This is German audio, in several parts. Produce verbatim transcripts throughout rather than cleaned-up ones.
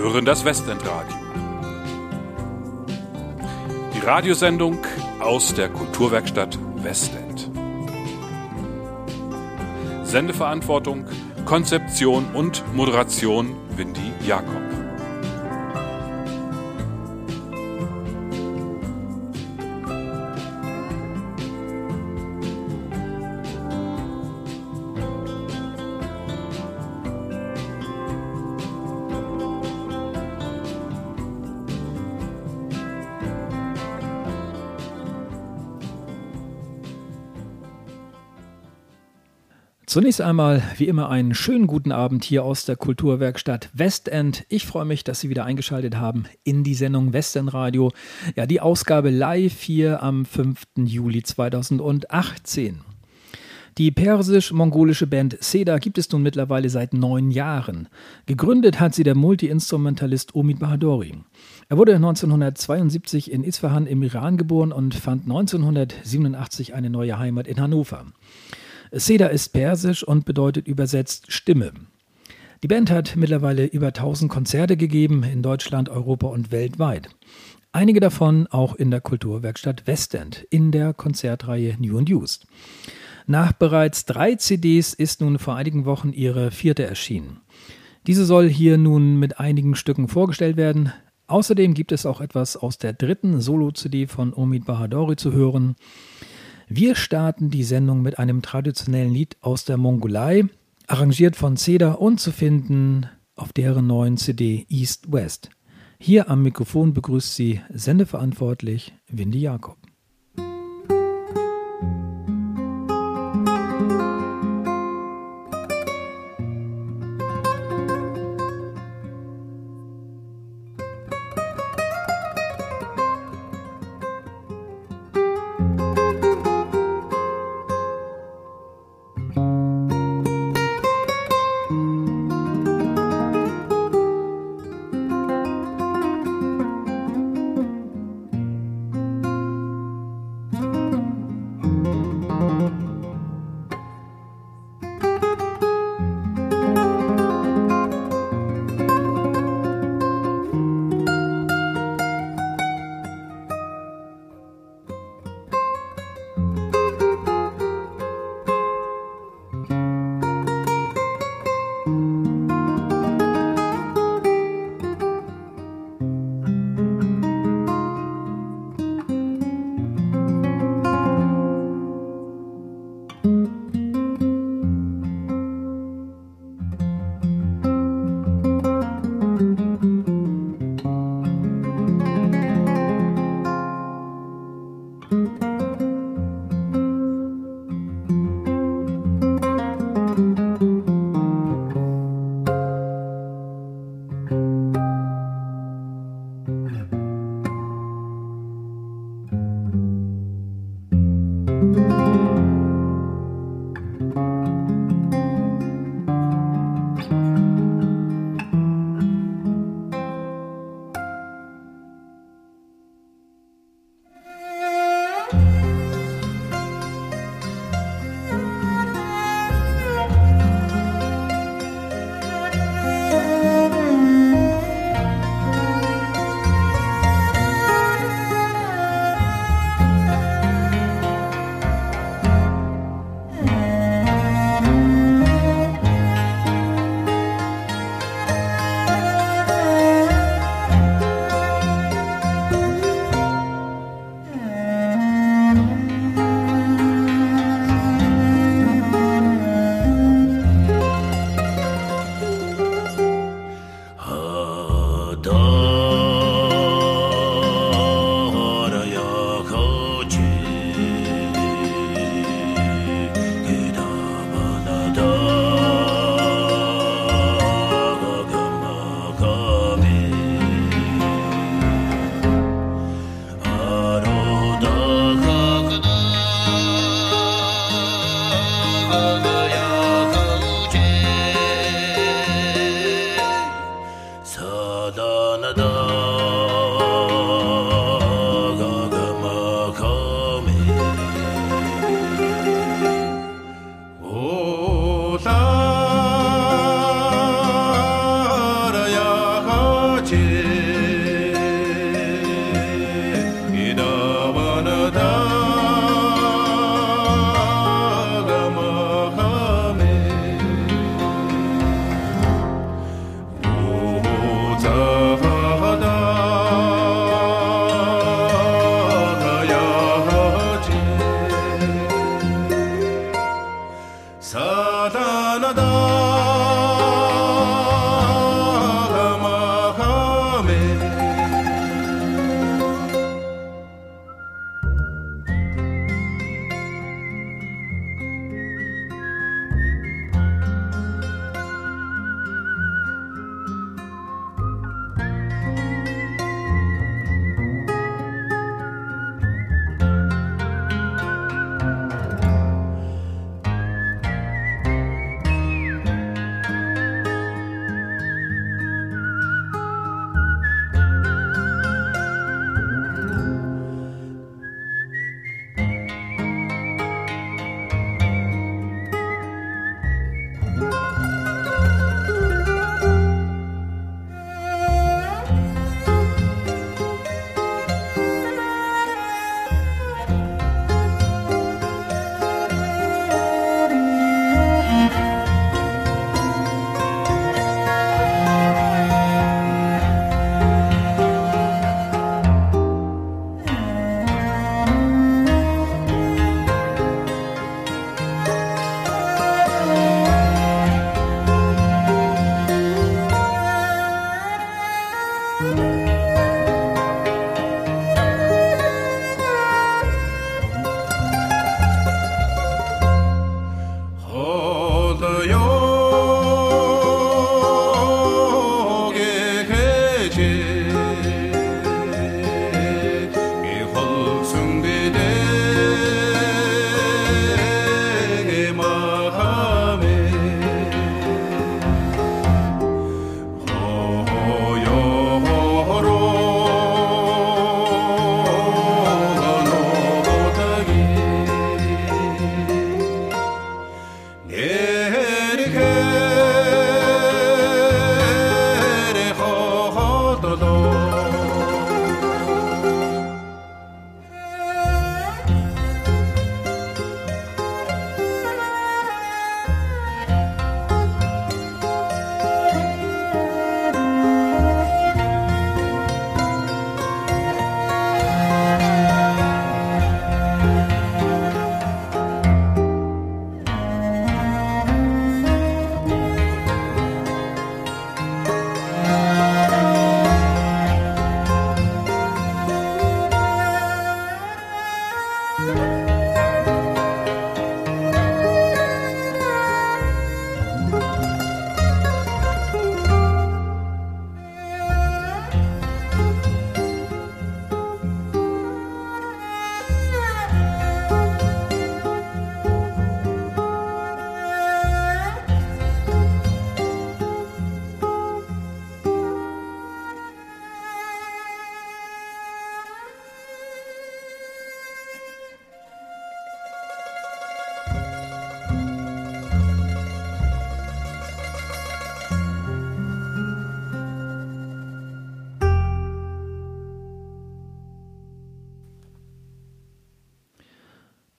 hören das Westendradio. Die Radiosendung aus der Kulturwerkstatt Westend. Sendeverantwortung, Konzeption und Moderation Windy Jakob. Zunächst einmal, wie immer, einen schönen guten Abend hier aus der Kulturwerkstatt Westend. Ich freue mich, dass Sie wieder eingeschaltet haben in die Sendung Westenradio. Ja, die Ausgabe live hier am fünften Juli zweitausendachtzehn. Die persisch-mongolische Band Seda gibt es nun mittlerweile seit neun Jahren. Gegründet hat sie der Multi-Instrumentalist Omid Bahadori. Er wurde neunzehnhundertzweiundsiebzig in Isfahan im Iran geboren und fand neunzehnhundertsiebenundachtzig eine neue Heimat in Hannover. Seda ist persisch und bedeutet übersetzt Stimme. Die Band hat mittlerweile über tausend Konzerte gegeben in Deutschland, Europa und weltweit. Einige davon auch in der Kulturwerkstatt Westend in der Konzertreihe New and Used. Nach bereits drei C Ds ist nun vor einigen Wochen ihre vierte erschienen. Diese soll hier nun mit einigen Stücken vorgestellt werden. Außerdem gibt es auch etwas aus der dritten Solo-C D von Omid Bahadori zu hören. Wir starten die Sendung mit einem traditionellen Lied aus der Mongolei, arrangiert von Seda und zu finden auf deren neuen C D East West. Hier am Mikrofon begrüßt sie sendeverantwortlich Windy Jakob.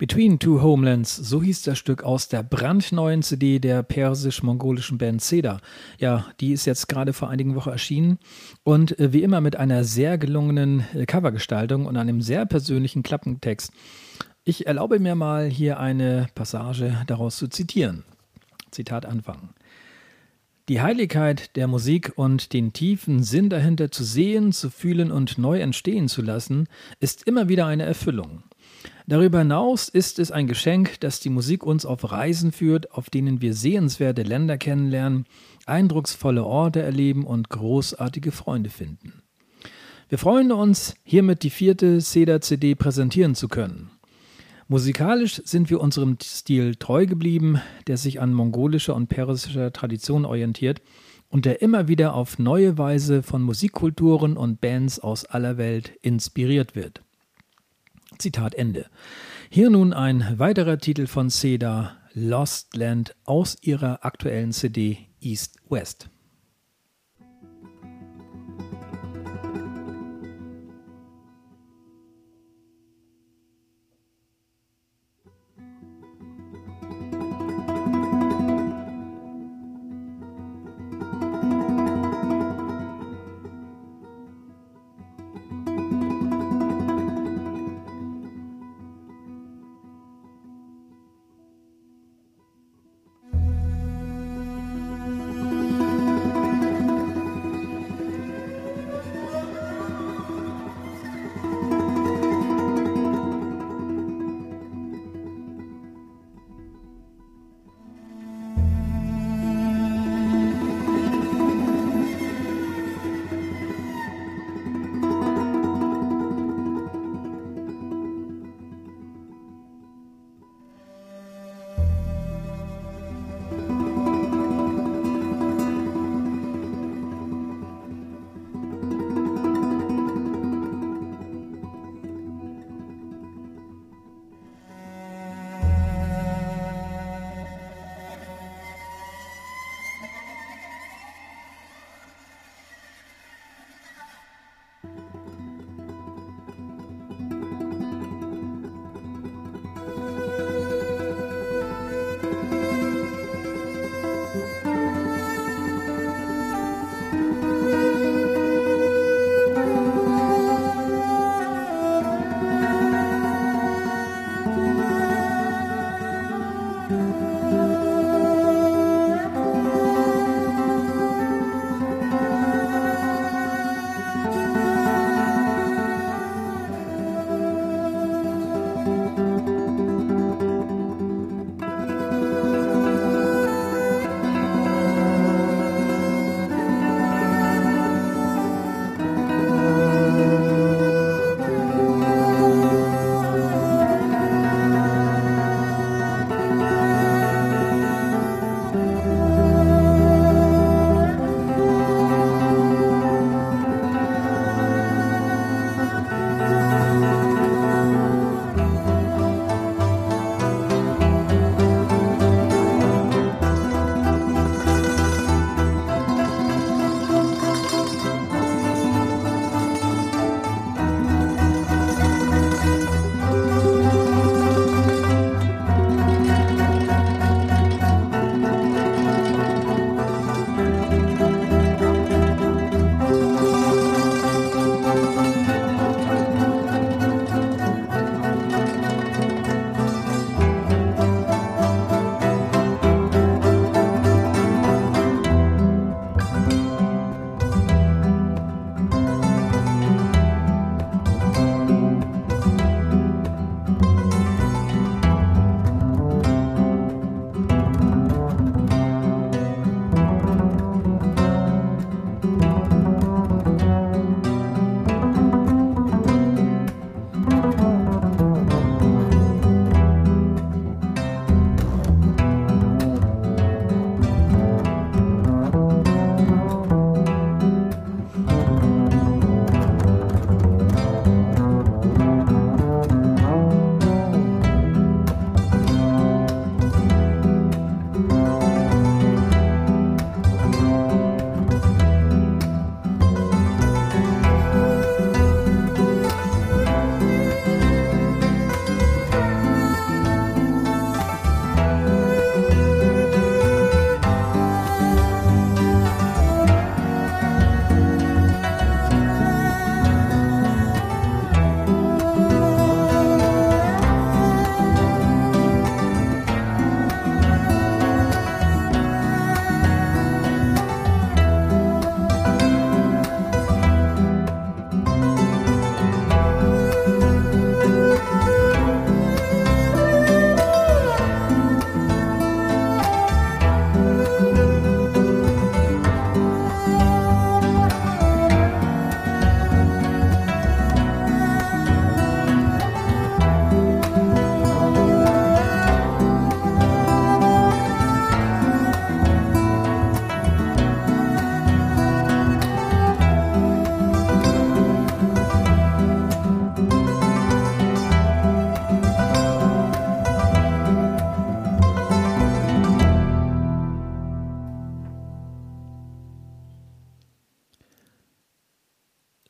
Between Two Homelands, so hieß das Stück aus der brandneuen C D der persisch-mongolischen Band Seda. Ja, die ist jetzt gerade vor einigen Wochen erschienen und äh, wie immer mit einer sehr gelungenen äh, Covergestaltung und einem sehr persönlichen Klappentext. Ich erlaube mir mal hier eine Passage daraus zu zitieren. Zitat Anfang. Die Heiligkeit der Musik und den tiefen Sinn dahinter zu sehen, zu fühlen und neu entstehen zu lassen, ist immer wieder eine Erfüllung. Darüber hinaus ist es ein Geschenk, dass die Musik uns auf Reisen führt, auf denen wir sehenswerte Länder kennenlernen, eindrucksvolle Orte erleben und großartige Freunde finden. Wir freuen uns, hiermit die vierte Seda-C D präsentieren zu können. Musikalisch sind wir unserem Stil treu geblieben, der sich an mongolischer und persischer Tradition orientiert und der immer wieder auf neue Weise von Musikkulturen und Bands aus aller Welt inspiriert wird. Zitat Ende. Hier nun ein weiterer Titel von Seda, Lost Land, aus ihrer aktuellen C D East West.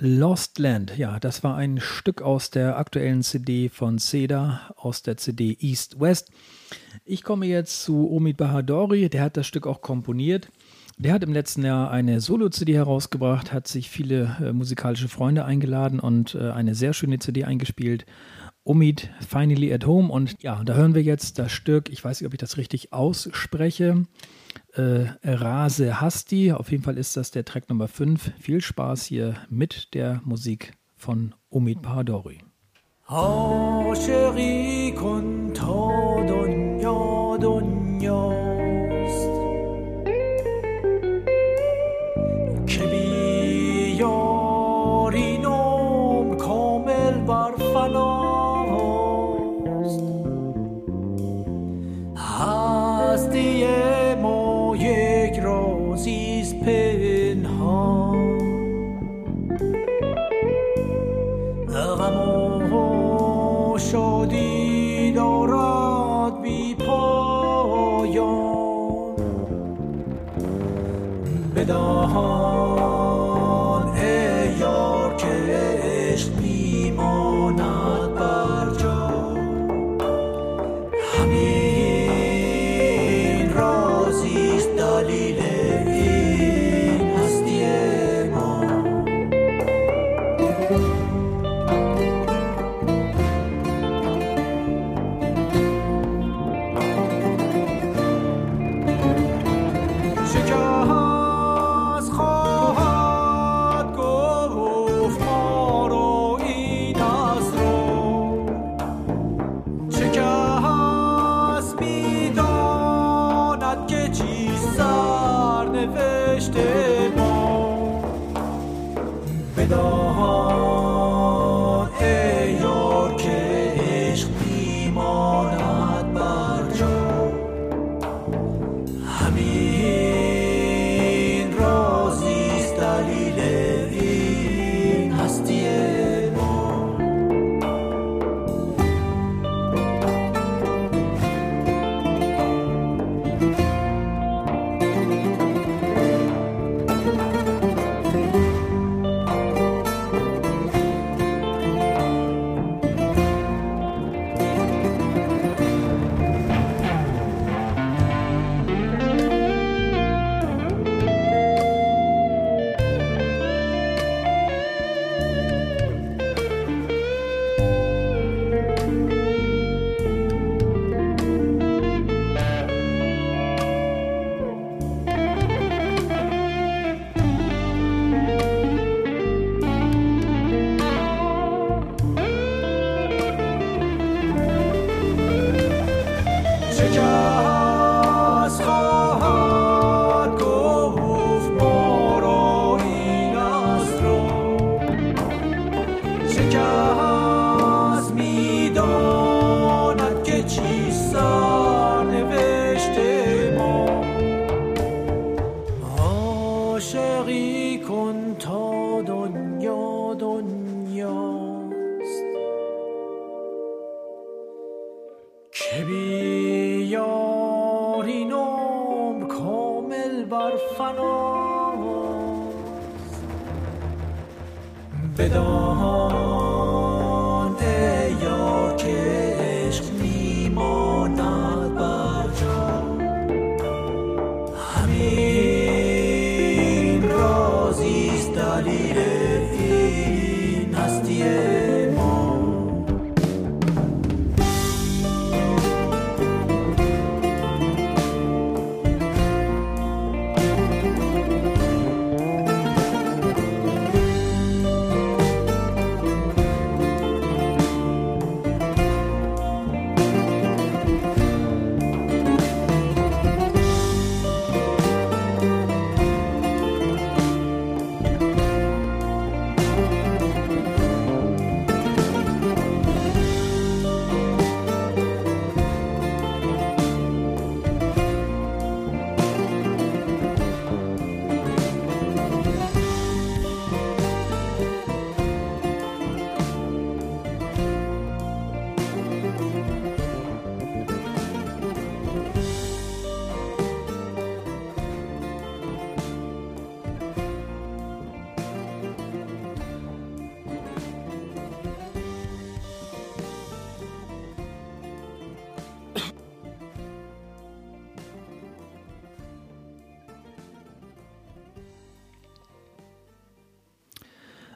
Lost Land, ja, das war ein Stück aus der aktuellen C D von Seda, aus der C D East West. Ich komme jetzt zu Omid Bahadori, der hat das Stück auch komponiert. Der hat im letzten Jahr eine Solo-C D herausgebracht, hat sich viele äh, musikalische Freunde eingeladen und äh, eine sehr schöne C D eingespielt. Omid, Finally at Home. Und ja, da hören wir jetzt das Stück, ich weiß nicht, ob ich das richtig ausspreche, äh, Rase Hasti. Auf jeden Fall ist das der Track Nummer fünf. Viel Spaß hier mit der Musik von Omid Bahadori. عاشقی کن تا دنیا دنیاست که بیارینم کامل بر فناست هستی ما یک رازیست پنهان غم شادی دارد بی پایان بدان ای یار که عشق میماند بر جا همین رازیست دلیل این هستی ما بدان ای یار که عشق میماند بر جا همین رازیست دلیل این هستی ما بدان ای یار که عشق میماند بر جا همین رازیست دلیل این هستی ما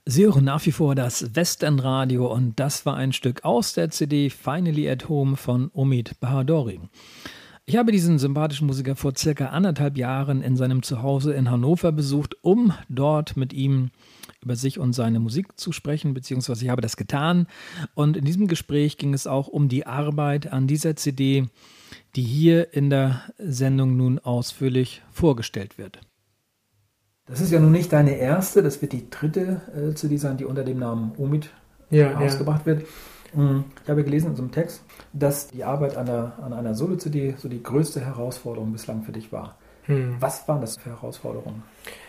Sie hören nach wie vor das Westenradio und das war ein Stück aus der C D Finally at Home von Omid Bahadori. Ich habe diesen sympathischen Musiker vor circa anderthalb Jahren in seinem Zuhause in Hannover besucht, um dort mit ihm über sich und seine Musik zu sprechen, beziehungsweise ich habe das getan. Und in diesem Gespräch ging es auch um die Arbeit an dieser C D, die hier in der Sendung nun ausführlich vorgestellt wird. Das ist ja nun nicht deine erste, das wird die dritte äh, C D sein, die unter dem Namen Omid ja, ausgebracht ja. wird. Ich habe gelesen in so einem Text, dass die Arbeit an einer, an einer Solo-C D so die größte Herausforderung bislang für dich war. Hm. Was waren das für Herausforderungen?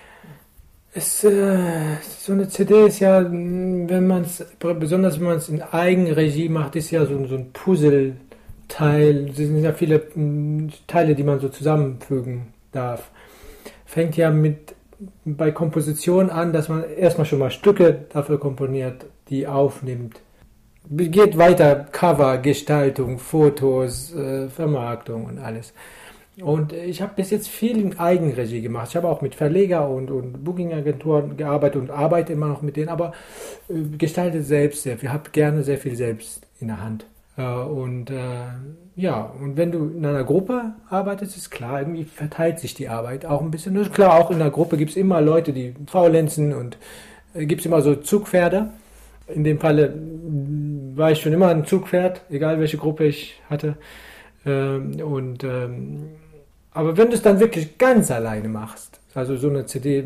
Es, äh, so eine C D ist ja, wenn man es, besonders wenn man es in Eigenregie macht, ist ja so, so ein Puzzleteil. Es sind ja viele m, Teile, die man so zusammenfügen darf. Fängt ja mit bei Komposition an, dass man erstmal schon mal Stücke dafür komponiert, die aufnimmt. Geht weiter, Cover, Gestaltung, Fotos, äh, Vermarktung und alles. Und ich habe bis jetzt viel in Eigenregie gemacht. Ich habe auch mit Verleger und, und Booking-Agenturen gearbeitet und arbeite immer noch mit denen, aber äh, gestalte selbst sehr viel. Ich habe gerne sehr viel selbst in der Hand. Äh, und äh, ja, und wenn du in einer Gruppe arbeitest, ist klar, irgendwie verteilt sich die Arbeit auch ein bisschen. Das ist klar, auch in der Gruppe gibt es immer Leute, die faulenzen und äh, gibt es immer so Zugpferde. In dem Falle war ich schon immer ein Zugpferd, egal welche Gruppe ich hatte. Ähm, und, ähm, aber wenn du es dann wirklich ganz alleine machst, also so eine C D,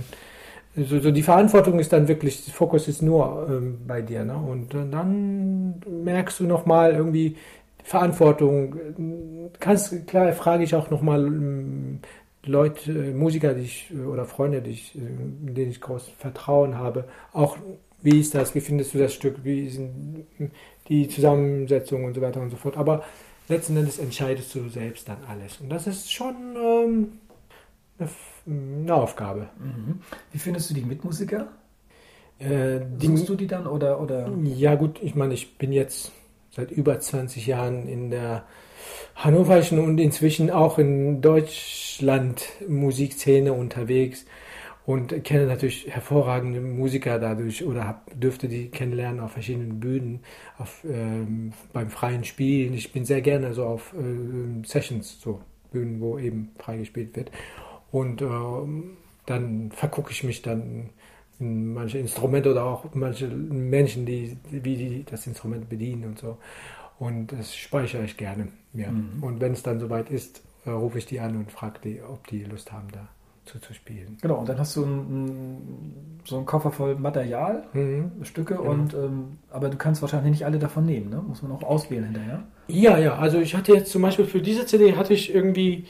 so, so die Verantwortung ist dann wirklich, der Fokus ist nur ähm, bei dir. Ne? Und äh, dann merkst du nochmal irgendwie Verantwortung. Kannst, klar, frage ich auch nochmal ähm, Leute, Musiker, die ich, oder Freunde, die ich, denen ich groß Vertrauen habe, auch wie ist das, wie findest du das Stück, wie sind die Zusammensetzung und so weiter und so fort. Aber letzten Endes entscheidest du selbst dann alles. Und das ist schon ähm, eine, eine Aufgabe. Mhm. Wie findest du die Mitmusiker? Äh, Suchst du die dann oder, oder? Ja gut, ich meine, ich bin jetzt seit über zwanzig Jahren in der hannoverischen und inzwischen auch in Deutschland Musikszene unterwegs und kenne natürlich hervorragende Musiker dadurch oder hab, dürfte die kennenlernen auf verschiedenen Bühnen, auf, ähm, beim freien Spielen. Ich bin sehr gerne so auf äh, Sessions, so Bühnen, wo eben frei gespielt wird. Und äh, dann vergucke ich mich dann in manche Instrumente oder auch manche Menschen, die, wie die das Instrument bedienen und so. Und das speichere ich gerne. Ja. Mhm. Und wenn es dann soweit ist, äh, rufe ich die an und frage die, ob die Lust haben, da zu, zu spielen. Genau, und dann hast du ein, so einen Koffer voll Material, mhm. Stücke, genau. und ähm, aber du kannst wahrscheinlich nicht alle davon nehmen, ne? Muss man auch auswählen hinterher. Ja, ja, also ich hatte jetzt zum Beispiel für diese C D hatte ich irgendwie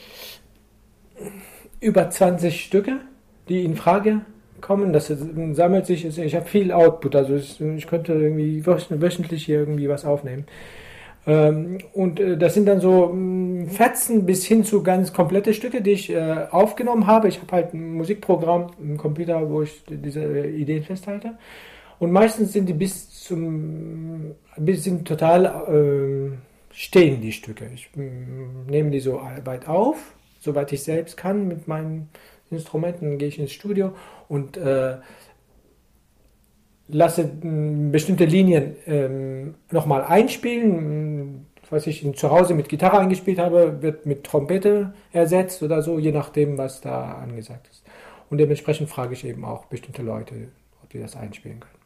über zwanzig Stücke, die in Frage kommen. Das sammelt sich, ich habe viel Output, also ich könnte irgendwie wöchentlich hier irgendwie was aufnehmen. Und das sind dann so Fetzen bis hin zu ganz komplette Stücke, die ich aufgenommen habe. Ich habe halt ein Musikprogramm im Computer, wo ich diese Ideen festhalte. Und meistens sind die bis zum, bis sind total äh, stehen die Stücke. Ich äh, nehme die so weit auf, soweit ich selbst kann mit meinen Instrumenten, gehe ich ins Studio und äh, lasse äh, bestimmte Linien äh, nochmal einspielen. Was ich zu Hause mit Gitarre eingespielt habe, wird mit Trompete ersetzt oder so, je nachdem, was da angesagt ist. Und dementsprechend frage ich eben auch bestimmte Leute, ob die das einspielen können.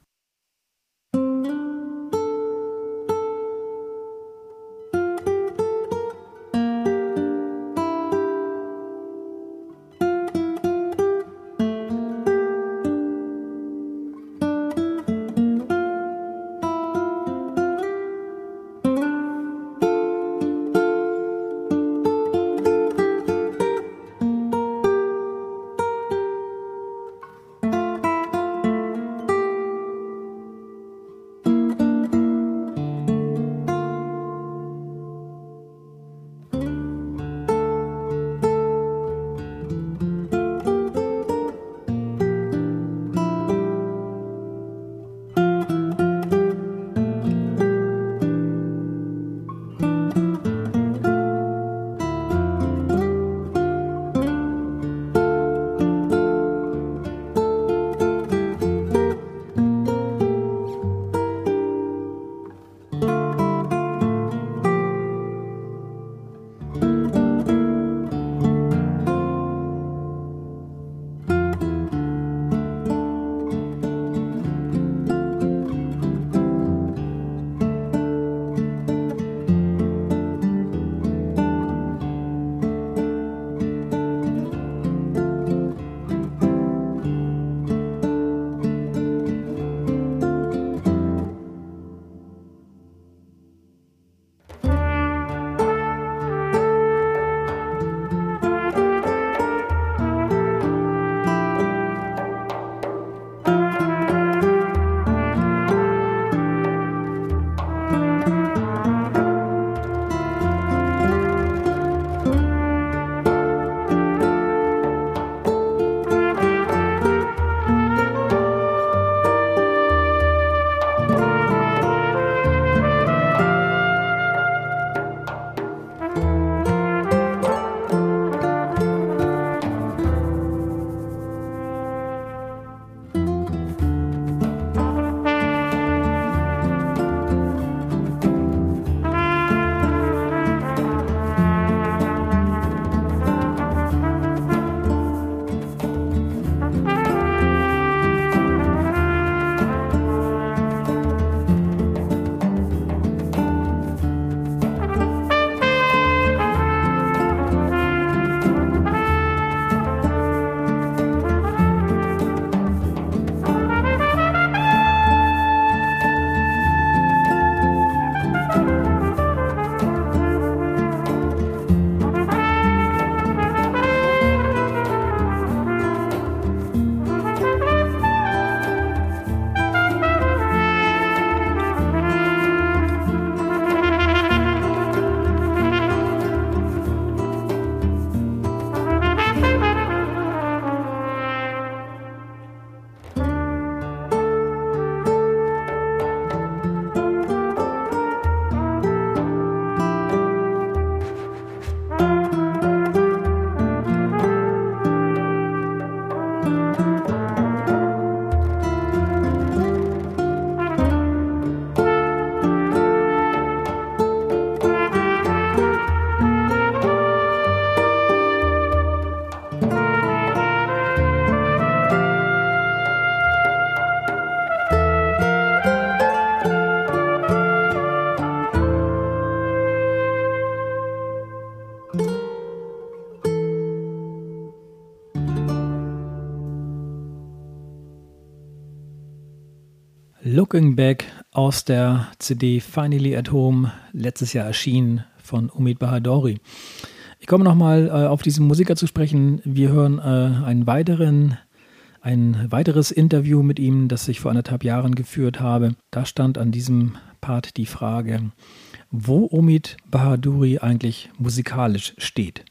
Looking Back aus der C D Finally at Home, letztes Jahr erschienen von Omid Bahadori. Ich komme nochmal äh, auf diesen Musiker zu sprechen. Wir hören äh, einen weiteren, ein weiteres Interview mit ihm, das ich vor anderthalb Jahren geführt habe. Da stand an diesem Part die Frage, wo Omid Bahadori eigentlich musikalisch steht.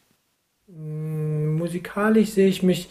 Musikalisch sehe ich mich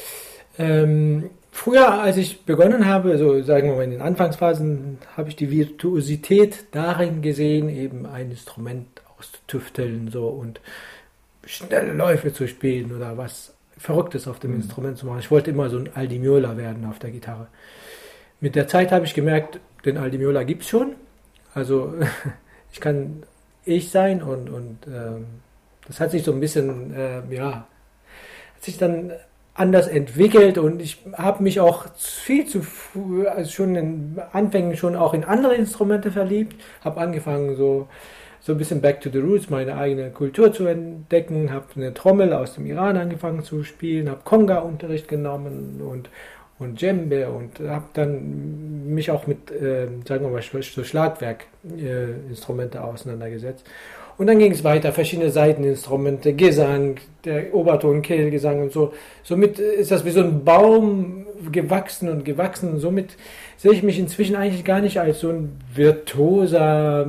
ähm, früher, als ich begonnen habe, also sagen wir mal in den Anfangsphasen, habe ich die Virtuosität darin gesehen, eben ein Instrument auszutüfteln so und schnelle Läufe zu spielen oder was Verrücktes auf dem mhm. Instrument zu machen. Ich wollte immer so ein Al Di Meola werden auf der Gitarre. Mit der Zeit habe ich gemerkt, den Al Di Meola gibt es schon. Also ich kann ich sein und, und ähm, das hat sich so ein bisschen, äh, ja, hat sich dann anders entwickelt und ich habe mich auch viel zu früh, also schon in Anfängen schon auch in andere Instrumente verliebt, habe angefangen so so ein bisschen back to the roots, meine eigene Kultur zu entdecken, habe eine Trommel aus dem Iran angefangen zu spielen, habe Conga-Unterricht genommen und und Djembe und habe dann mich auch mit, äh, sagen wir mal, so Schlagwerkinstrumente äh, auseinandergesetzt. Und dann ging es weiter, verschiedene Saiteninstrumente, Gesang, der Oberton, Kehlgesang und so. Somit ist das wie so ein Baum gewachsen und gewachsen. Und somit sehe ich mich inzwischen eigentlich gar nicht als so ein virtuoser,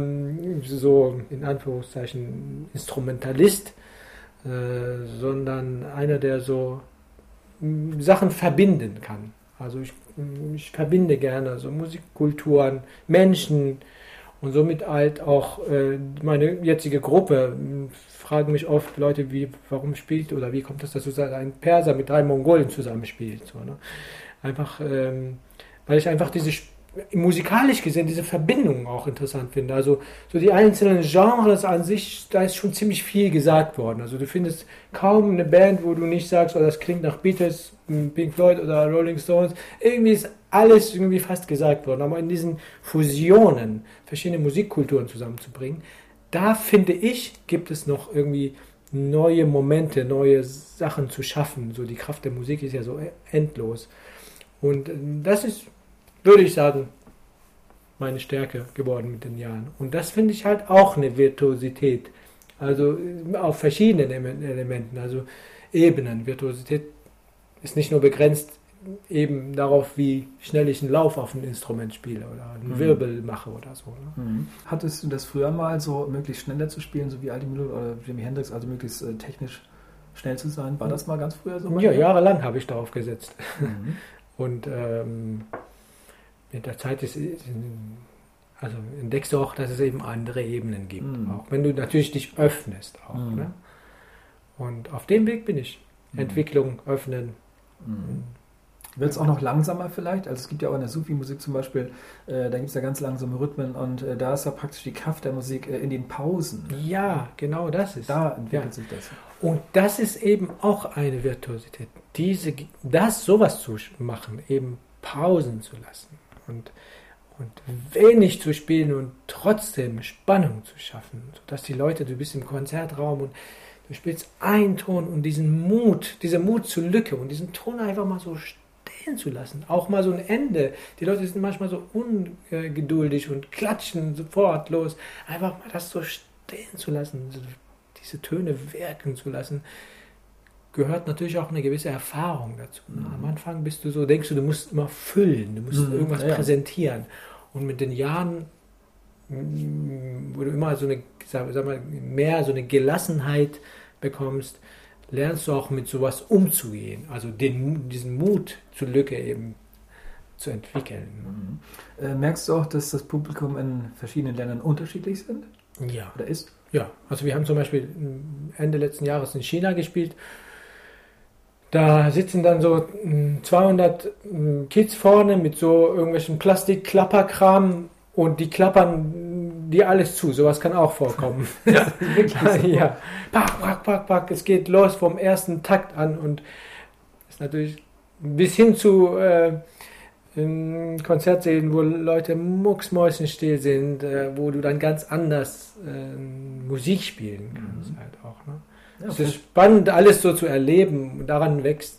so in Anführungszeichen Instrumentalist, äh, sondern einer, der so Sachen verbinden kann. Also ich, ich verbinde gerne so Musikkulturen, Menschen und somit halt auch äh, meine jetzige Gruppe. Fragen mich oft Leute, wie, warum spielt oder wie kommt es, dass ein Perser mit drei Mongolen zusammenspielt. So, ne? Einfach, ähm, weil ich einfach diese musikalisch gesehen diese Verbindung auch interessant finde. Also so die einzelnen Genres an sich, da ist schon ziemlich viel gesagt worden. Also du findest kaum eine Band, wo du nicht sagst, oh, das klingt nach Beatles, Pink Floyd oder Rolling Stones. Irgendwie ist alles irgendwie fast gesagt worden. Aber in diesen Fusionen verschiedene Musikkulturen zusammenzubringen, da finde ich, gibt es noch irgendwie neue Momente, neue Sachen zu schaffen. So die Kraft der Musik ist ja so endlos. Und das ist, würde ich sagen, meine Stärke geworden mit den Jahren. Und das finde ich halt auch eine Virtuosität. Also auf verschiedenen Elementen, also Ebenen. Virtuosität ist nicht nur begrenzt eben darauf, wie schnell ich einen Lauf auf ein Instrument spiele oder einen mhm. Wirbel mache oder so. Ne? Mhm. Hattest du das früher mal so, möglichst schneller zu spielen, so wie Al Di Meola oder Jimi Hendrix, also möglichst äh, technisch schnell zu sein? War das mal ganz früher so? Ja, jahrelang habe ich darauf gesetzt. Mhm. Und ähm, mit der Zeit ist, also entdeckst du auch, dass es eben andere Ebenen gibt. Mhm. Auch wenn du natürlich dich öffnest. Auch, mhm. ne? Und auf dem Weg bin ich. Mhm. Entwicklung, öffnen. Mhm. Wird es auch noch langsamer vielleicht? Also es gibt ja auch in der Sufi-Musik zum Beispiel, äh, da gibt es ja ganz langsame Rhythmen und äh, da ist ja praktisch die Kraft der Musik äh, in den Pausen. Ja, genau das ist. Da entwickelt ja. sich das. Und das ist eben auch eine Virtuosität. Diese, das, sowas zu machen, eben Pausen zu lassen und, und wenig zu spielen und trotzdem Spannung zu schaffen, sodass die Leute, du bist im Konzertraum und du spielst einen Ton und diesen Mut, diese Mut zur Lücke und diesen Ton einfach mal so stehen zu lassen. Auch mal so ein Ende. Die Leute sind manchmal so ungeduldig und klatschen sofort los. Einfach mal das so stehen zu lassen, diese Töne wirken zu lassen, gehört natürlich auch eine gewisse Erfahrung dazu. Ne? Am Anfang bist du so, denkst du, du musst immer füllen, du musst mhm, irgendwas ja. präsentieren. Und mit den Jahren, wo du immer so eine, sag mal, mehr so eine Gelassenheit bekommst, lernst du auch mit sowas umzugehen. Also den, diesen Mut zur Lücke eben zu entwickeln. Mhm. Äh, merkst du auch, dass das Publikum in verschiedenen Ländern unterschiedlich sind? Ja. Oder ist? Ja. Also wir haben zum Beispiel Ende letzten Jahres in China gespielt. Da sitzen dann so mh, zweihundert mh, Kids vorne mit so irgendwelchen Plastikklapperkram und die klappern dir alles zu. Sowas kann auch vorkommen. Ja, wirklich so. Ja. Pack, pack, pack, pack. Es geht los vom ersten Takt an und ist natürlich bis hin zu äh, Konzertsälen, wo Leute mucksmäuschenstill sind, äh, wo du dann ganz anders äh, Musik spielen kannst mhm. halt auch. Ne? Ja, es ist spannend, alles so zu erleben. Daran wächst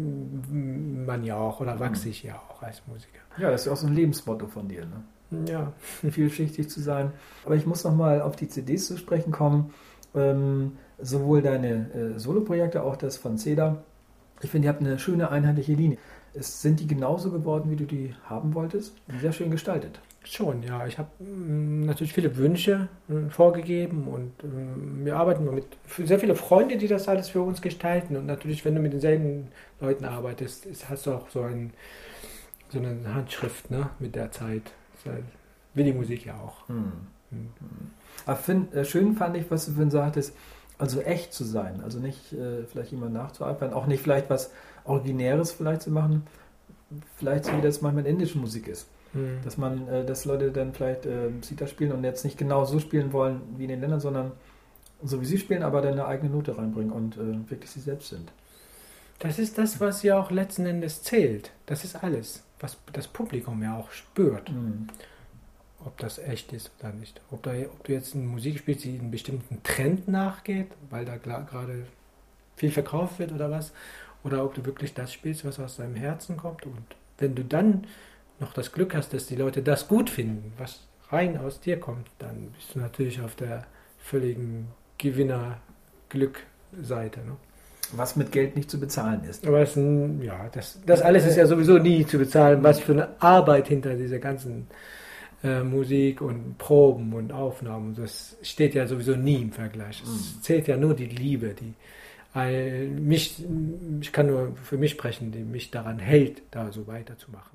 man ja auch oder wachse ich ja auch als Musiker. Ja, das ist ja auch so ein Lebensmotto von dir, ne? Ja. Vielschichtig zu sein. Aber ich muss nochmal auf die C Ds zu sprechen kommen. Ähm, sowohl deine äh, Soloprojekte, auch das von Cedar. Ich finde, ihr habt eine schöne, einheitliche Linie. Es, sind die genauso geworden, wie du die haben wolltest? Sehr schön gestaltet. Schon, ja. Ich habe mh, natürlich viele Wünsche mh, vorgegeben und mh, wir arbeiten mit sehr viele Freunde, die das alles für uns gestalten. Und natürlich, wenn du mit denselben Leuten arbeitest, ist, hast du auch so, ein, so eine Handschrift, ne, mit der Zeit. Das halt, wie die Musik ja auch. Hm. Hm. Aber find, äh, schön fand ich, was du vorhin sagtest, also echt zu sein. Also nicht äh, vielleicht jemand nachzueifern, auch nicht vielleicht was Originäres vielleicht zu machen, vielleicht so wie das manchmal in indischer Musik ist. Hm. Dass man, äh, dass Leute dann vielleicht äh, Sitar spielen und jetzt nicht genau so spielen wollen wie in den Ländern, sondern so wie sie spielen, aber dann eine eigene Note reinbringen und äh, wirklich sie selbst sind. Das ist das, was ja auch letzten Endes zählt. Das ist alles, was das Publikum ja auch spürt. Hm. Ob das echt ist oder nicht. Ob, da, ob du jetzt eine Musik spielst, die einen bestimmten Trend nachgeht, weil da gerade viel verkauft wird oder was, oder ob du wirklich das spielst, was aus deinem Herzen kommt. Und wenn du dann noch das Glück hast, dass die Leute das gut finden, was rein aus dir kommt, dann bist du natürlich auf der völligen Gewinner-Glück-Seite. Ne? Was mit Geld nicht zu bezahlen ist. Aber es, ja, das, das alles ist ja sowieso nie zu bezahlen, was für eine Arbeit hinter dieser ganzen äh, Musik und Proben und Aufnahmen, das steht ja sowieso nie im Vergleich. Es mhm. zählt ja nur die Liebe, die äh, mich, ich kann nur für mich sprechen, die mich daran hält, da so weiterzumachen.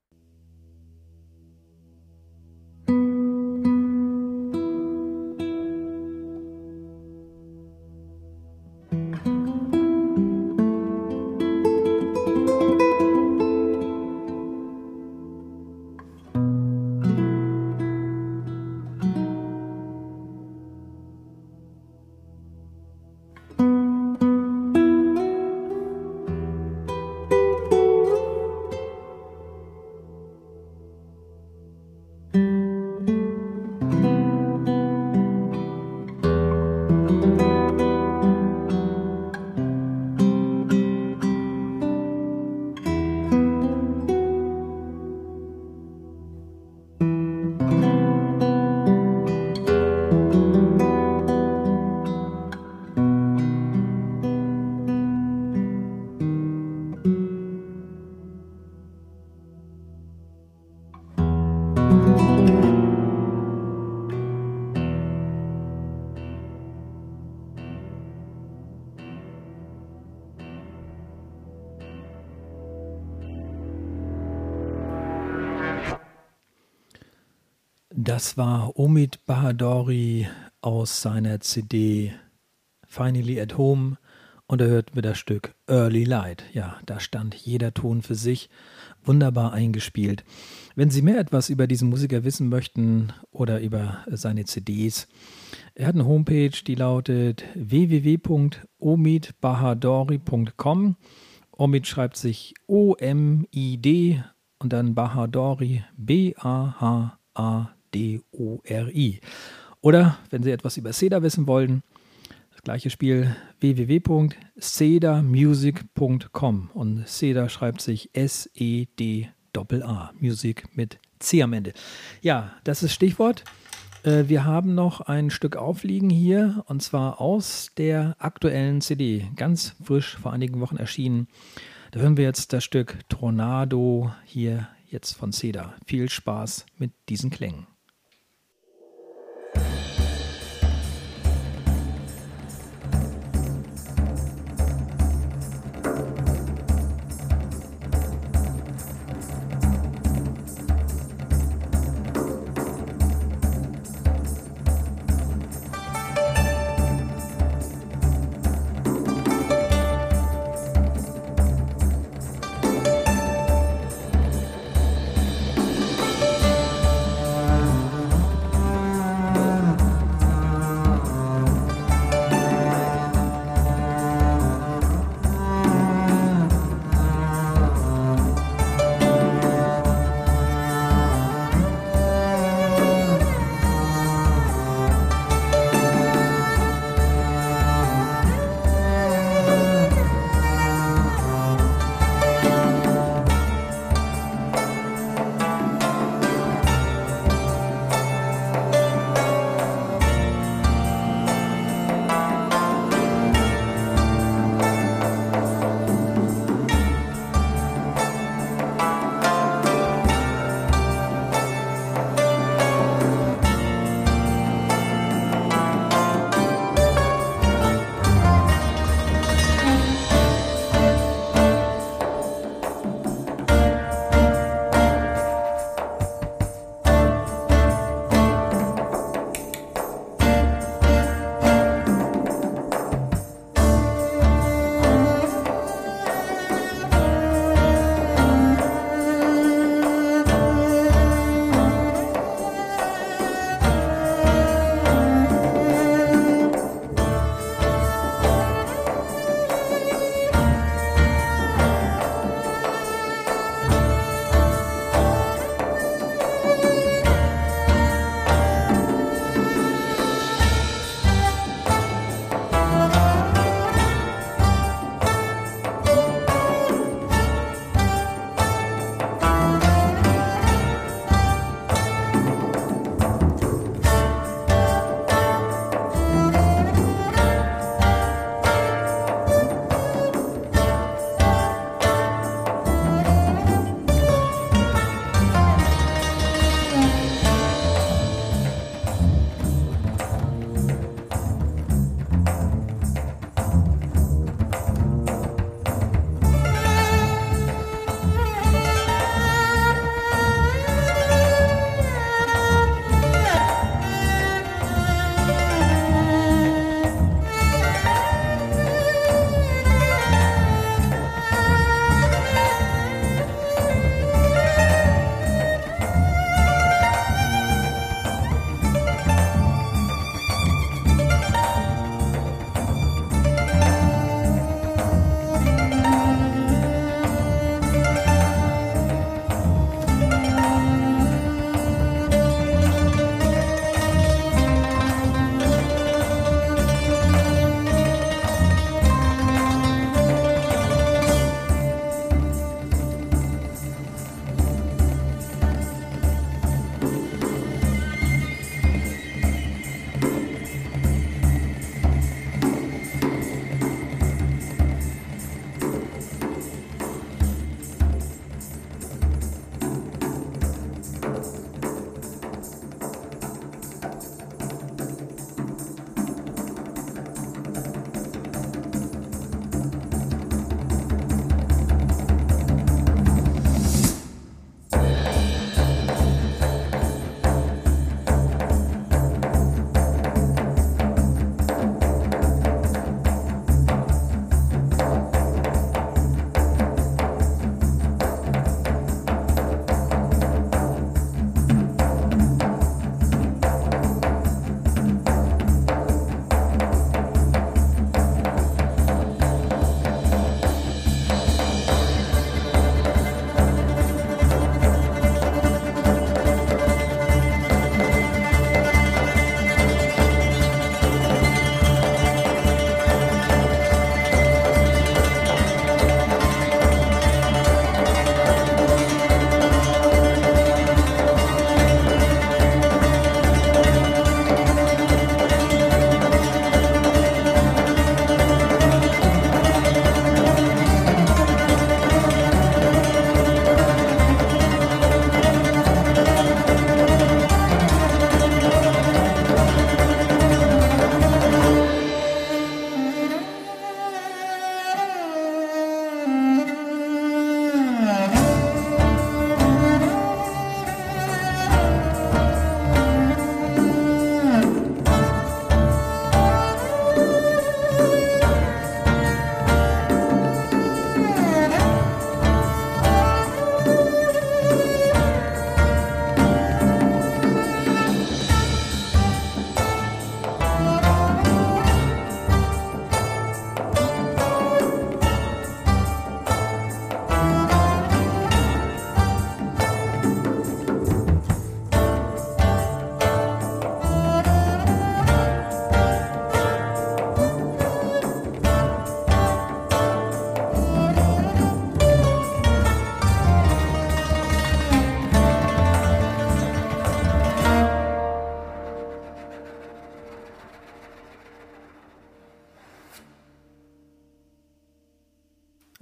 Das war Omid Bahadori aus seiner C D Finally at Home und da hörten wir das Stück Early Light. Ja, da stand jeder Ton für sich, wunderbar eingespielt. Wenn Sie mehr etwas über diesen Musiker wissen möchten oder über seine C Ds, er hat eine Homepage, die lautet w w w punkt omid bahadori punkt com. Omid schreibt sich O M I D und dann Bahadori B A H A D O R I. Oder, wenn Sie etwas über Cedar wissen wollen, das gleiche Spiel w w w punkt cedar music punkt com und Cedar schreibt sich S E D A A, Music mit C am Ende. Ja, das ist Stichwort. Wir haben noch ein Stück aufliegen hier und zwar aus der aktuellen C D, ganz frisch vor einigen Wochen erschienen. Da hören wir jetzt das Stück Tornado hier jetzt von Cedar. Viel Spaß mit diesen Klängen.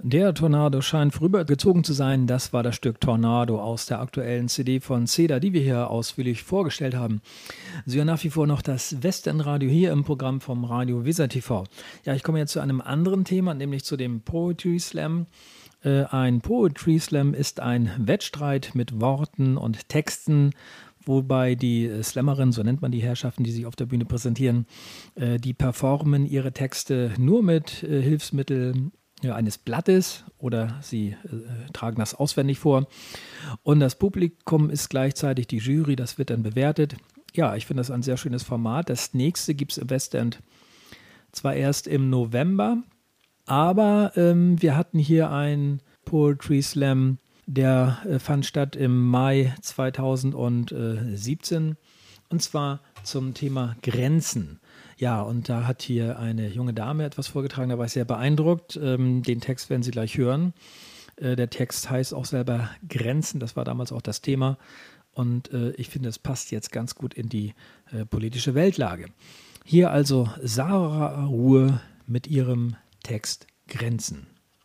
Der Tornado scheint vorübergezogen zu sein. Das war das Stück Tornado aus der aktuellen C D von Seda, die wir hier ausführlich vorgestellt haben. Sie hören nach wie vor noch das Westend-Radio hier im Programm vom Radio Weser T V. Ja, ich komme jetzt zu einem anderen Thema, nämlich zu dem Poetry Slam. Äh, ein Poetry Slam ist ein Wettstreit mit Worten und Texten, wobei die Slammerinnen, so nennt man die Herrschaften, die sich auf der Bühne präsentieren, äh, die performen ihre Texte nur mit äh, Hilfsmitteln eines Blattes oder sie äh, tragen das auswendig vor. Und das Publikum ist gleichzeitig die Jury, das wird dann bewertet. Ja, ich finde das ein sehr schönes Format. Das nächste gibt es im Westend zwar erst im November, aber ähm, wir hatten hier einen Poetry Slam, der äh, fand statt im Mai zweitausendsiebzehn und zwar zum Thema Grenzen. Ja, und da hat hier eine junge Dame etwas vorgetragen, da war ich sehr beeindruckt. Ähm, den Text werden Sie gleich hören. Äh, der Text heißt auch selber Grenzen, das war damals auch das Thema. Und äh, ich finde, es passt jetzt ganz gut in die äh, politische Weltlage. Hier also Sarah Ruhe mit ihrem Text Grenzen.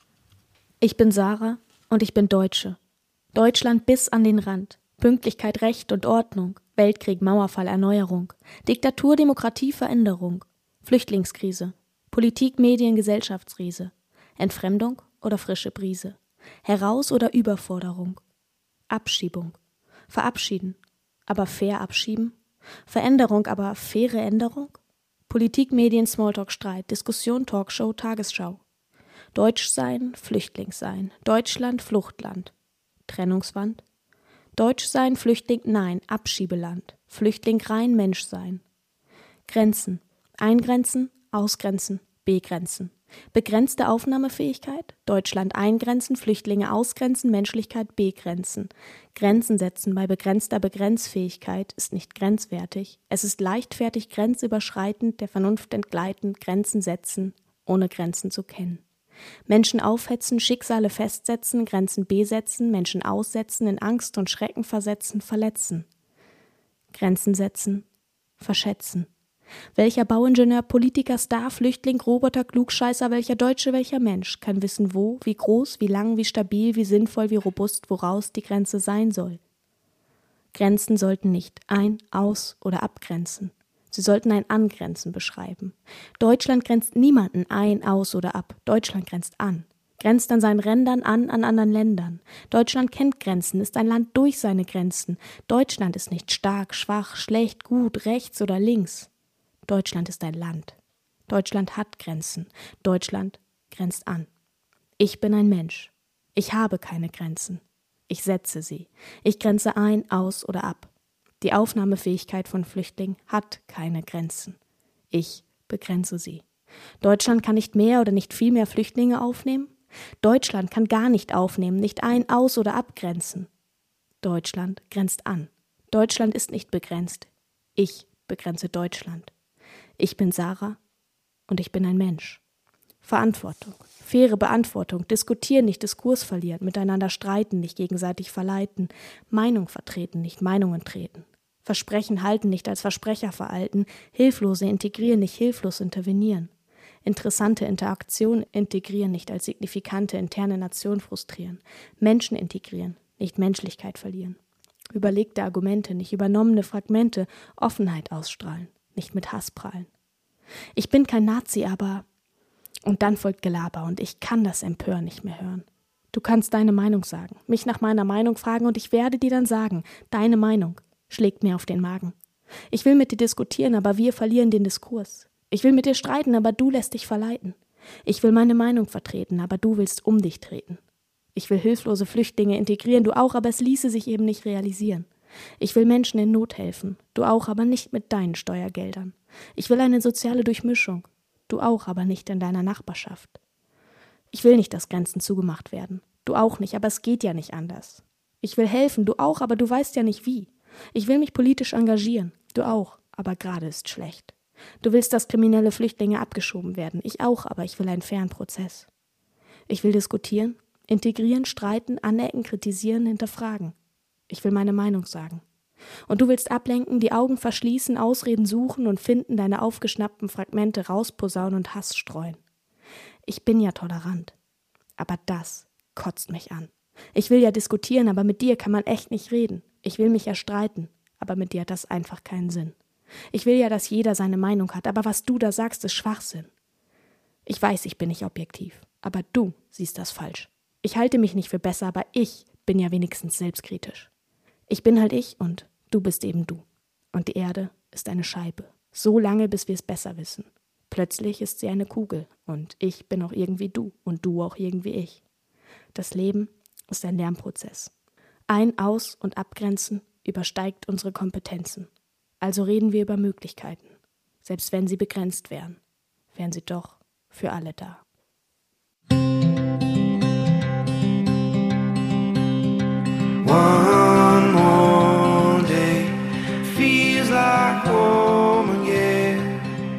Ich bin Sarah und ich bin Deutsche. Deutschland bis an den Rand. Pünktlichkeit, Recht und Ordnung. Weltkrieg, Mauerfall, Erneuerung, Diktatur, Demokratie, Veränderung, Flüchtlingskrise, Politik, Medien, Gesellschaftsriese, Entfremdung oder frische Brise, Heraus- oder Überforderung, Abschiebung, verabschieden, aber fair abschieben, Veränderung, aber faire Änderung, Politik, Medien, Smalltalk, Streit, Diskussion, Talkshow, Tagesschau, Deutschsein, Flüchtlingssein, Deutschland, Fluchtland, Trennungswand, Deutsch sein, Flüchtling, nein, Abschiebeland. Flüchtling rein, Mensch sein. Grenzen. Eingrenzen, ausgrenzen, begrenzen. Begrenzte Aufnahmefähigkeit. Deutschland eingrenzen, Flüchtlinge ausgrenzen, Menschlichkeit begrenzen. Grenzen setzen bei begrenzter Begrenzfähigkeit ist nicht grenzwertig. Es ist leichtfertig, grenzüberschreitend, der Vernunft entgleitend, Grenzen setzen, ohne Grenzen zu kennen. Menschen aufhetzen, Schicksale festsetzen, Grenzen besetzen, Menschen aussetzen, in Angst und Schrecken versetzen, verletzen. Grenzen setzen, verschätzen. Welcher Bauingenieur, Politiker, Star, Flüchtling, Roboter, Klugscheißer, welcher Deutsche, welcher Mensch kann wissen, wo, wie groß, wie lang, wie stabil, wie sinnvoll, wie robust, woraus die Grenze sein soll. Grenzen sollten nicht ein-, aus- oder abgrenzen. Sie sollten ein Angrenzen beschreiben. Deutschland grenzt niemanden ein, aus oder ab. Deutschland grenzt an. Grenzt an seinen Rändern an, an anderen Ländern. Deutschland kennt Grenzen, ist ein Land durch seine Grenzen. Deutschland ist nicht stark, schwach, schlecht, gut, rechts oder links. Deutschland ist ein Land. Deutschland hat Grenzen. Deutschland grenzt an. Ich bin ein Mensch. Ich habe keine Grenzen. Ich setze sie. Ich grenze ein, aus oder ab. Die Aufnahmefähigkeit von Flüchtlingen hat keine Grenzen. Ich begrenze sie. Deutschland kann nicht mehr oder nicht viel mehr Flüchtlinge aufnehmen. Deutschland kann gar nicht aufnehmen, nicht ein-, aus- oder abgrenzen. Deutschland grenzt an. Deutschland ist nicht begrenzt. Ich begrenze Deutschland. Ich bin Sarah und ich bin ein Mensch. Verantwortung, faire Beantwortung, diskutieren, nicht Diskurs verlieren, miteinander streiten, nicht gegenseitig verleiten, Meinung vertreten, nicht Meinungen treten. Versprechen halten, nicht als Versprecher veralten, Hilflose integrieren, nicht hilflos intervenieren. Interessante Interaktion integrieren, nicht als signifikante interne Nation frustrieren. Menschen integrieren, nicht Menschlichkeit verlieren. Überlegte Argumente, nicht übernommene Fragmente, Offenheit ausstrahlen, nicht mit Hass prallen. Ich bin kein Nazi, aber... Und dann folgt Gelaber und ich kann das Empören nicht mehr hören. Du kannst deine Meinung sagen, mich nach meiner Meinung fragen und ich werde dir dann sagen, deine Meinung schlägt mir auf den Magen. Ich will mit dir diskutieren, aber wir verlieren den Diskurs. Ich will mit dir streiten, aber du lässt dich verleiten. Ich will meine Meinung vertreten, aber du willst um dich treten. Ich will hilflose Flüchtlinge integrieren, du auch, aber es ließe sich eben nicht realisieren. Ich will Menschen in Not helfen, du auch, aber nicht mit deinen Steuergeldern. Ich will eine soziale Durchmischung, du auch, aber nicht in deiner Nachbarschaft. Ich will nicht, dass Grenzen zugemacht werden, du auch nicht, aber es geht ja nicht anders. Ich will helfen, du auch, aber du weißt ja nicht wie. Ich will mich politisch engagieren, du auch, aber gerade ist schlecht. Du willst, dass kriminelle Flüchtlinge abgeschoben werden, ich auch, aber ich will einen fairen Prozess. Ich will diskutieren, integrieren, streiten, anecken, kritisieren, hinterfragen. Ich will meine Meinung sagen. Und du willst ablenken, die Augen verschließen, Ausreden suchen und finden, deine aufgeschnappten Fragmente rausposaunen und Hass streuen. Ich bin ja tolerant. Aber das kotzt mich an. Ich will ja diskutieren, aber mit dir kann man echt nicht reden. Ich will mich ja streiten, aber mit dir hat das einfach keinen Sinn. Ich will ja, dass jeder seine Meinung hat, aber was du da sagst, ist Schwachsinn. Ich weiß, ich bin nicht objektiv, aber du siehst das falsch. Ich halte mich nicht für besser, aber ich bin ja wenigstens selbstkritisch. Ich bin halt ich und du bist eben du. Und die Erde ist eine Scheibe. So lange, bis wir es besser wissen. Plötzlich ist sie eine Kugel und ich bin auch irgendwie du und du auch irgendwie ich. Das Leben ist ein Lernprozess. Ein Aus- und Abgrenzen übersteigt unsere Kompetenzen. Also reden wir über Möglichkeiten. Selbst wenn sie begrenzt wären, wären sie doch für alle da. One more day feels like home again.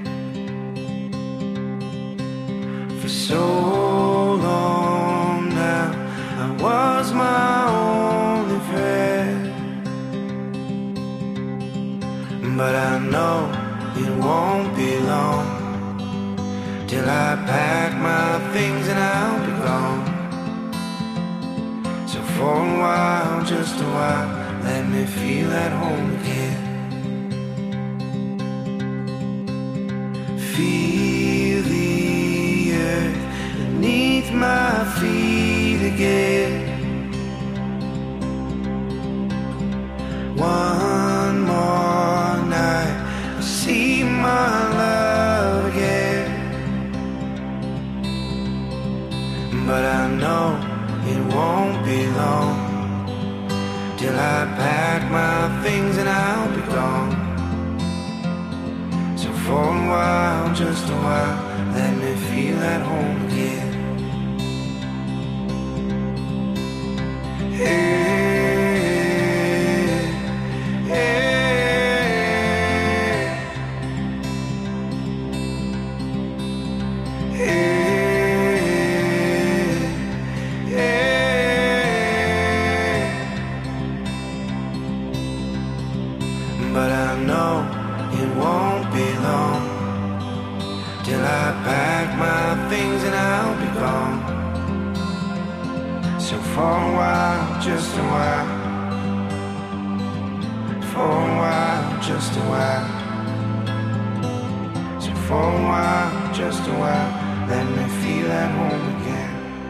For so long now, I was my only friend. But I know it won't be long till I pack my things and I'll be gone. So for a while, just a while, let me feel at home again. Feel the earth beneath my feet again. One more night, I'll see my love again. But I know it won't be long till I pack my things and I'll be gone. So for a while, just a while, let me feel at home again. Hey. But I know it won't be long till I pack my things and I'll be gone. So for a while, just a while, for a while, just a while. So for a while, just a while, let me feel at home again.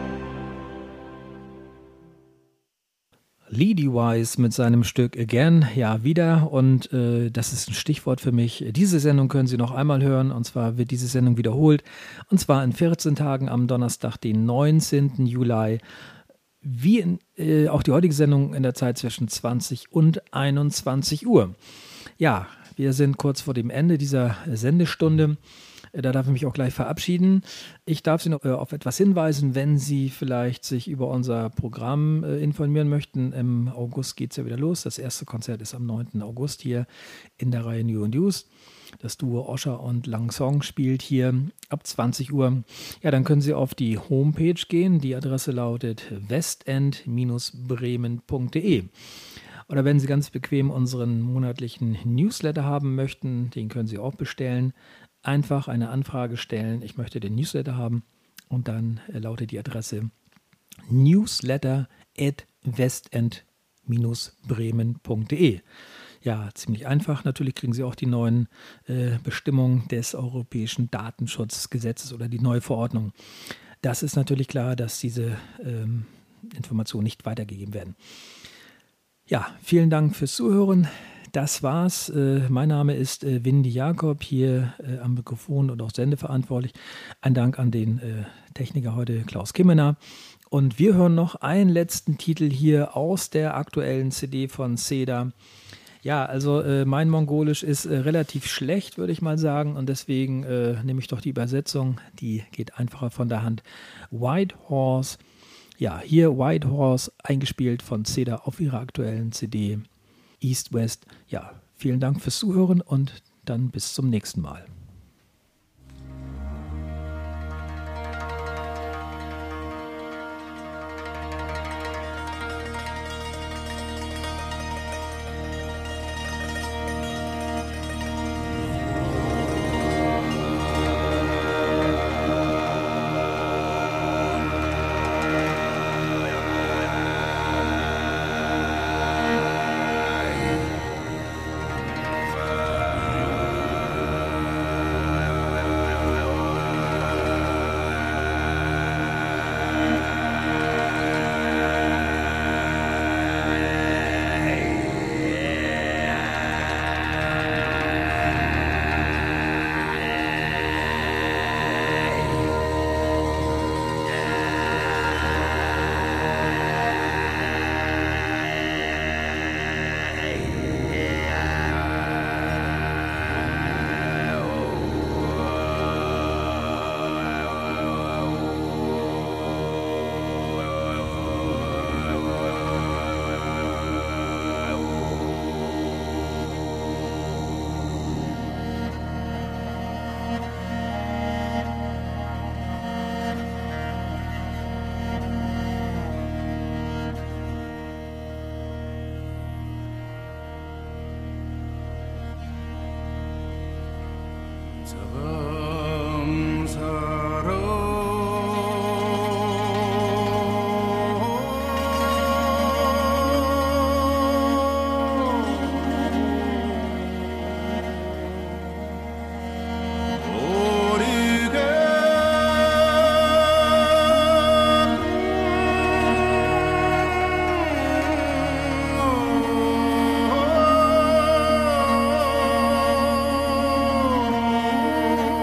Lee DeWyze mit seinem Stück Again, ja, wieder. Und äh, das ist ein Stichwort für mich. Diese Sendung können Sie noch einmal hören. Und zwar wird diese Sendung wiederholt. Und zwar in vierzehn Tagen am Donnerstag, den neunzehnten Juli. Wie in, äh, auch die heutige Sendung in der Zeit zwischen zwanzig und einundzwanzig Uhr. Ja, wir sind kurz vor dem Ende dieser Sendestunde. Da darf ich mich auch gleich verabschieden. Ich darf Sie noch äh, auf etwas hinweisen, wenn Sie vielleicht sich über unser Programm äh, informieren möchten. Im August geht es ja wieder los. Das erste Konzert ist am neunten August hier in der Reihe New News. Das Duo Osher und Lang Song spielt hier ab zwanzig Uhr. Ja, dann können Sie auf die Homepage gehen. Die Adresse lautet westend Bindestrich bremen Punkt de. Oder wenn Sie ganz bequem unseren monatlichen Newsletter haben möchten, den können Sie auch bestellen. Einfach eine Anfrage stellen, ich möchte den Newsletter haben, und dann äh, lautet die Adresse newsletter at westend Bindestrich bremen Punkt de. Ja, ziemlich einfach. Natürlich kriegen Sie auch die neuen äh, Bestimmungen des Europäischen Datenschutzgesetzes oder die neue Verordnung. Das ist natürlich klar, dass diese ähm, Informationen nicht weitergegeben werden. Ja, vielen Dank fürs Zuhören. Das war's. Äh, mein Name ist äh, Windy Jakob, hier äh, am Mikrofon und auch sendeverantwortlich. Ein Dank an den äh, Techniker heute, Klaus Kimmener. Und wir hören noch einen letzten Titel hier aus der aktuellen C D von Seda. Ja, also äh, mein Mongolisch ist äh, relativ schlecht, würde ich mal sagen. Und deswegen äh, nehme ich doch die Übersetzung. Die geht einfacher von der Hand. White Horse. Ja, hier White Horse, eingespielt von Seda auf ihrer aktuellen C D. East West. Ja, vielen Dank fürs Zuhören und dann bis zum nächsten Mal. Oh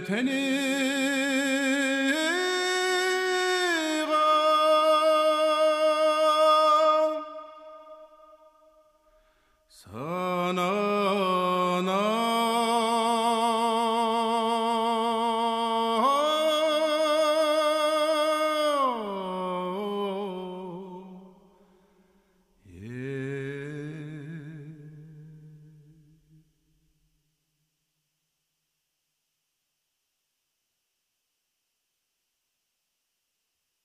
Tennis